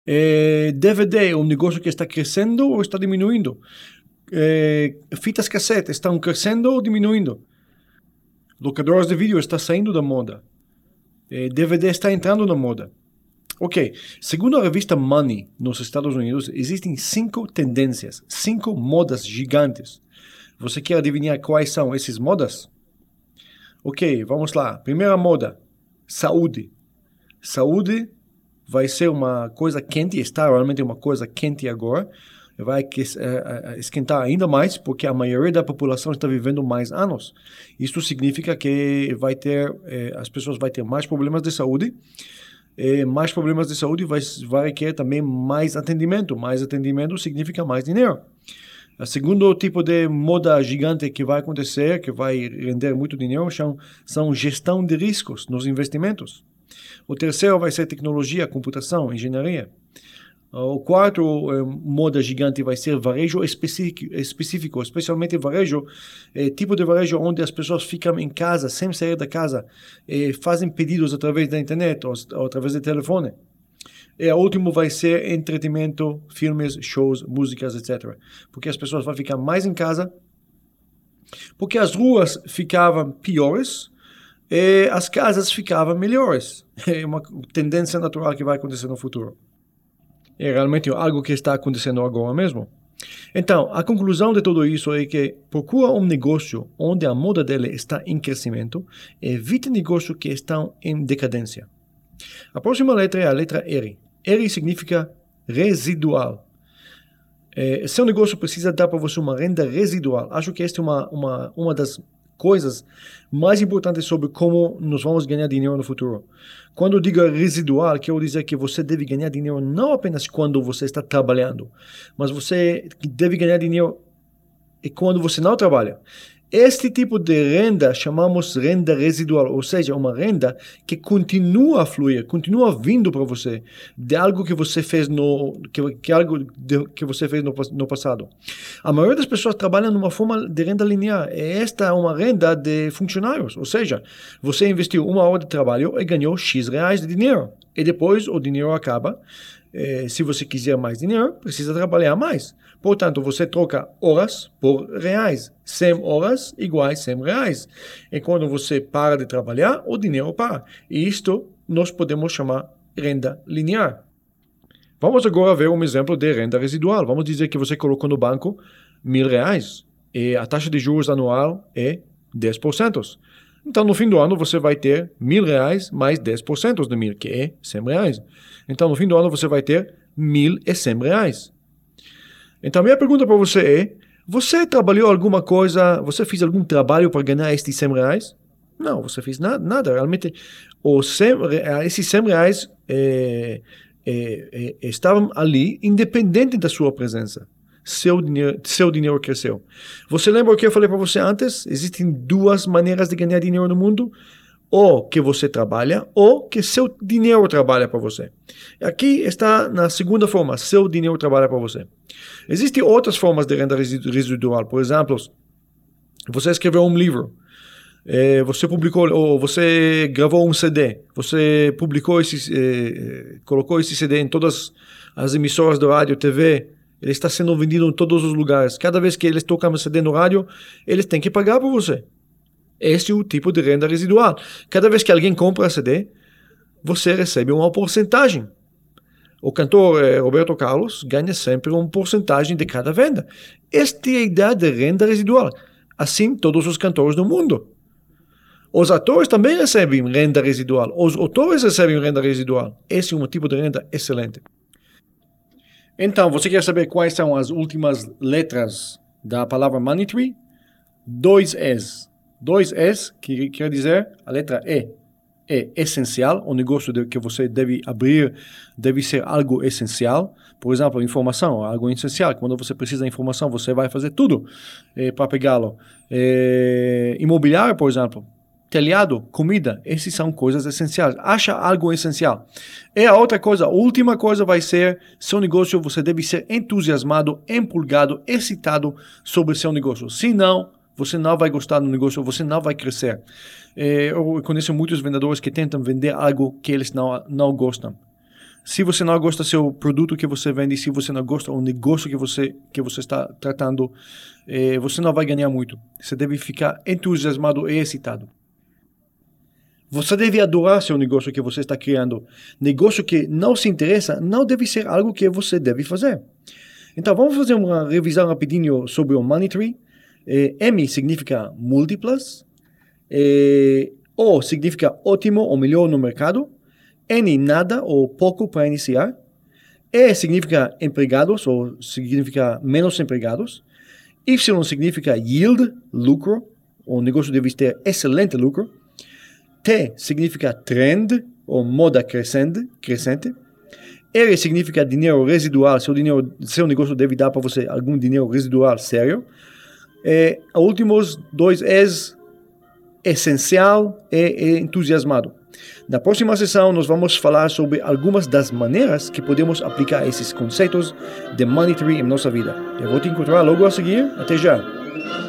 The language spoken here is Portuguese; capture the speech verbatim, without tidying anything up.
É, D V D é um negócio que está crescendo ou está diminuindo? É, fitas cassete estão crescendo ou diminuindo? Locadoras de vídeo está saindo da moda. É, D V D está entrando na moda. Ok, segundo a revista Money, nos Estados Unidos, existem cinco tendências, cinco modas gigantes. Você quer adivinhar quais são essas modas? Ok, vamos lá. Primeira moda, saúde. Saúde vai ser uma coisa quente, está realmente uma coisa quente agora. Vai esquentar ainda mais, porque a maioria da população está vivendo mais anos. Isso significa que vai ter, eh, as pessoas vão ter mais problemas de saúde. Eh, mais problemas de saúde vai, vai requerer também mais atendimento. Mais atendimento significa mais dinheiro. O segundo tipo de moda gigante que vai acontecer, que vai render muito dinheiro, são, são gestão de riscos nos investimentos. O terceiro vai ser tecnologia, computação, engenharia. O quarto eh, moda gigante vai ser varejo específico, específico especialmente varejo, eh, tipo de varejo onde as pessoas ficam em casa, sem sair da casa, eh, fazem pedidos através da internet ou, ou através do telefone. E o último vai ser entretenimento, filmes, shows, músicas, etcétera. Porque as pessoas vão ficar mais em casa, porque as ruas ficavam piores e as casas ficavam melhores. É uma tendência natural que vai acontecer no futuro. É realmente algo que está acontecendo agora mesmo. Então, a conclusão de tudo isso é que procura um negócio onde a moda dele está em crescimento e evite negócios que estão em decadência. A próxima letra é a letra R. R significa residual. É, seu negócio precisa dar para você uma renda residual. Acho que esta é uma, uma, uma das coisas mais importantes sobre como nós vamos ganhar dinheiro no futuro. Quando eu digo residual, quero dizer que você deve ganhar dinheiro não apenas quando você está trabalhando, mas você deve ganhar dinheiro quando você não trabalha. Este tipo de renda chamamos renda residual, ou seja, uma renda que continua a fluir, continua vindo para você de algo que você fez no que, que algo de, que você fez no, no passado. A maioria das pessoas trabalham numa forma de renda linear. E esta é uma renda de funcionários, ou seja, você investiu uma hora de trabalho e ganhou X reais de dinheiro. E depois o dinheiro acaba. Eh, se você quiser mais dinheiro, precisa trabalhar mais. Portanto, você troca horas por reais. cem horas iguais cem reais. E quando você para de trabalhar, o dinheiro para. E isto nós podemos chamar renda linear. Vamos agora ver um exemplo de renda residual. Vamos dizer que você colocou no banco mil reais e a taxa de juros anual é dez por cento. Então, no fim do ano, você vai ter mil reais mais dez por cento de mil, que é cem reais. Então, no fim do ano, você vai ter mil e cem reais. Então, minha pergunta para você é, você trabalhou alguma coisa, você fez algum trabalho para ganhar estes cem reais? Não, você fez nada, nada. Realmente, os cem, esses cem reais é, é, é, estavam ali, independente da sua presença. Seu dinheiro, seu dinheiro cresceu. Você lembra o que eu falei para você antes? Existem duas maneiras de ganhar dinheiro no mundo. Ou que você trabalha, ou que seu dinheiro trabalha para você. Aqui está na segunda forma, seu dinheiro trabalha para você. Existem outras formas de renda residual. Por exemplo, você escreveu um livro, você publicou, ou você gravou um C D, você publicou esse, eh, colocou esse C D em todas as emissoras de rádio, T V. Ele está sendo vendido em todos os lugares. Cada vez que eles tocam o C D no rádio, eles têm que pagar por você. Esse é o tipo de renda residual. Cada vez que alguém compra C D, você recebe uma porcentagem. O cantor eh, Roberto Carlos ganha sempre uma porcentagem de cada venda. Esta é a ideia de renda residual. Assim, todos os cantores do mundo. Os atores também recebem renda residual. Os autores recebem renda residual. Esse é um tipo de renda excelente. Então, você quer saber quais são as últimas letras da palavra Money Tree? Dois Es. Dois Es, que quer dizer a letra E. É essencial, o negócio de, que você deve abrir deve ser algo essencial. Por exemplo, informação, algo essencial. Quando você precisa de informação, você vai fazer tudo é, para pegá-lo. É, imobiliário, por exemplo, telhado, comida, essas são coisas essenciais. Acha algo essencial. E a outra coisa, a última coisa vai ser, seu negócio, você deve ser entusiasmado, empolgado, excitado sobre seu negócio. Se não, você não vai gostar do negócio, você não vai crescer. Eu conheço muitos vendedores que tentam vender algo que eles não, não gostam. Se você não gosta do seu produto que você vende, se você não gosta do negócio que você, que você está tratando, eh, você não vai ganhar muito. Você deve ficar entusiasmado e excitado. Você deve adorar seu negócio que você está criando. Negócio que não se interessa não deve ser algo que você deve fazer. Então, vamos fazer uma revisão rapidinho sobre o Money Tree. Eh, M significa múltiplas. Eh, o significa ótimo ou melhor no mercado. N, nada ou pouco para iniciar. E significa empregados ou significa menos empregados. Y significa yield, lucro. O negócio deve ter excelente lucro. T significa trend ou moda crescente. crescente. R significa dinheiro residual. Seu, dinheiro, seu negócio deve dar para você algum dinheiro residual sério. E os últimos dois S, essencial e entusiasmado. Na próxima sessão, nós vamos falar sobre algumas das maneiras que podemos aplicar esses conceitos de Money Tree em nossa vida. Eu vou te encontrar logo a seguir. Até já!